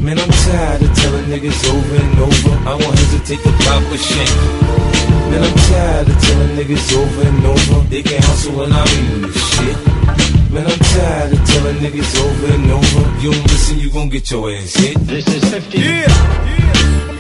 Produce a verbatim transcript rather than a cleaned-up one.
Man, I'm tired of telling niggas over and over I won't hesitate to pop a shank. Man, I'm tired of telling niggas over and over they can hustle when I'm in this shit. Man, I'm tired of telling niggas over and over you don't listen, you gon' get your ass hit. This is fifty. Yeah, yeah.